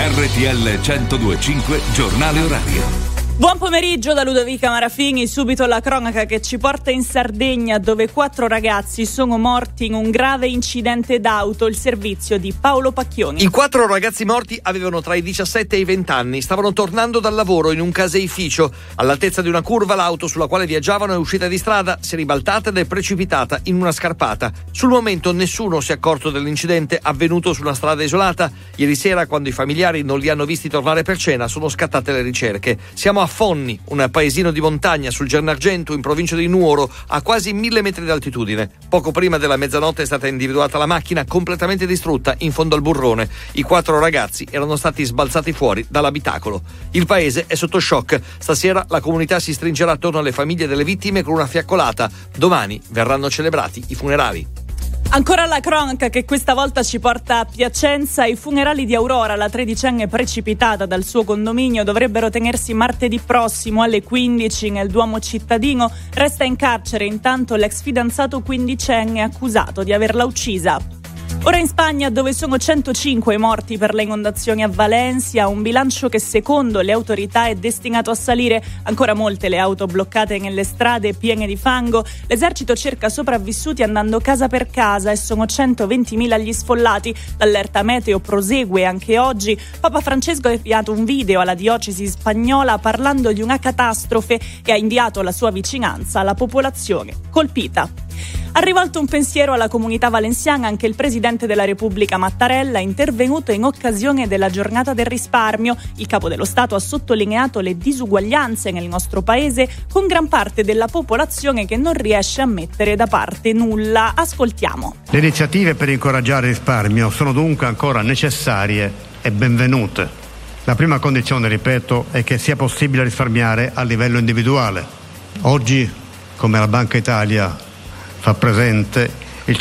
RTL 102.5 Giornale Orario. Buon pomeriggio da Ludovica Marafini, subito la cronaca che ci porta in Sardegna, dove 4 ragazzi sono morti in un grave incidente d'auto, il servizio di Paolo Pacchioni. I 4 ragazzi morti avevano tra i 17 e i 20 anni, stavano tornando dal lavoro in un caseificio. All'altezza di una curva l'auto sulla quale viaggiavano è uscita di strada, si è ribaltata ed è precipitata in una scarpata. Sul momento nessuno si è accorto dell'incidente avvenuto su una strada isolata. Ieri sera, quando i familiari non li hanno visti tornare per cena, sono scattate le ricerche. Siamo a Fonni, un paesino di montagna sul Gernargentu in provincia di Nuoro, a quasi 1000 metri d'altitudine. Poco prima della mezzanotte è stata individuata la macchina completamente distrutta in fondo al burrone. I 4 ragazzi erano stati sbalzati fuori dall'abitacolo. Il paese è sotto shock. Stasera la comunità si stringerà attorno alle famiglie delle vittime con una fiaccolata. Domani verranno celebrati i funerali. Ancora la cronaca che questa volta ci porta a Piacenza. I funerali di Aurora, la tredicenne precipitata dal suo condominio, dovrebbero tenersi martedì prossimo alle 15 nel Duomo cittadino. Resta in carcere intanto l'ex fidanzato quindicenne accusato di averla uccisa. Ora in Spagna, dove sono 105 i morti per le inondazioni a Valencia, un bilancio che secondo le autorità è destinato a salire. Ancora molte le auto bloccate nelle strade piene di fango. L'esercito cerca sopravvissuti andando casa per casa e sono 120.000 gli sfollati. L'allerta meteo prosegue anche oggi. Papa Francesco ha inviato un video alla diocesi spagnola parlando di una catastrofe e ha inviato la sua vicinanza alla popolazione colpita. Ha rivolto un pensiero alla comunità valenziana anche il presidente della Repubblica Mattarella, intervenuto in occasione della giornata del risparmio. Il capo dello Stato ha sottolineato le disuguaglianze nel nostro paese, con gran parte della popolazione che non riesce a mettere da parte nulla. Ascoltiamo. Le iniziative per incoraggiare il risparmio sono dunque ancora necessarie e benvenute. La prima condizione, ripeto, è che sia possibile risparmiare a livello individuale. Oggi, come la Banca Italia fa presente, il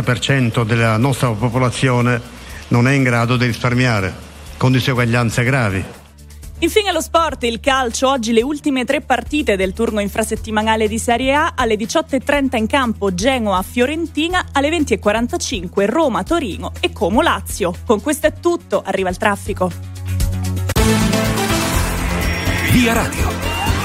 50% della nostra popolazione non è in grado di risparmiare, con disuguaglianze gravi. Infine lo sport, il calcio. Oggi le ultime 3 partite del turno infrasettimanale di Serie A. Alle 18.30 in campo Genoa-Fiorentina, alle 20.45 Roma-Torino e Como-Lazio. Con questo è tutto, arriva il traffico. Via Radio.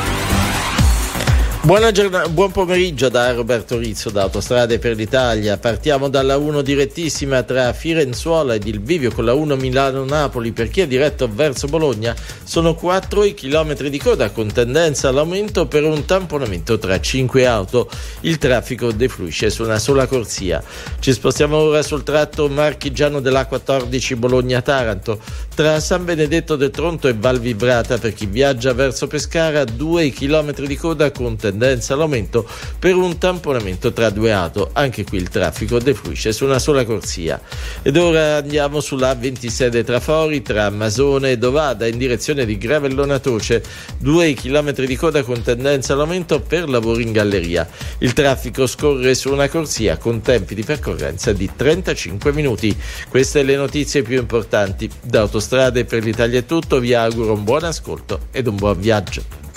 Buon pomeriggio da Roberto Rizzo da Autostrade per l'Italia. Partiamo dalla 1 direttissima tra Firenzuola ed il bivio con la 1 Milano-Napoli. Per chi è diretto verso Bologna sono 4 i chilometri di coda con tendenza all'aumento per un tamponamento tra 5 auto. Il traffico defluisce su una sola corsia. Ci spostiamo ora sul tratto marchigiano dell'A14 Bologna-Taranto tra San Benedetto del Tronto e Val Vibrata. Per chi viaggia verso Pescara 2 chilometri di coda con tendenza all'aumento per un tamponamento tra 2 auto. Anche qui il traffico defluisce su una sola corsia. Ed ora andiamo sulla A26 Trafori tra Masone e Dovada in direzione di Gravellona Toce, 2 chilometri di coda con tendenza all'aumento per lavori in galleria. Il traffico scorre su una corsia con tempi di percorrenza di 35 minuti. Queste le notizie più importanti. Da Autostrade per l'Italia è tutto, vi auguro un buon ascolto ed un buon viaggio.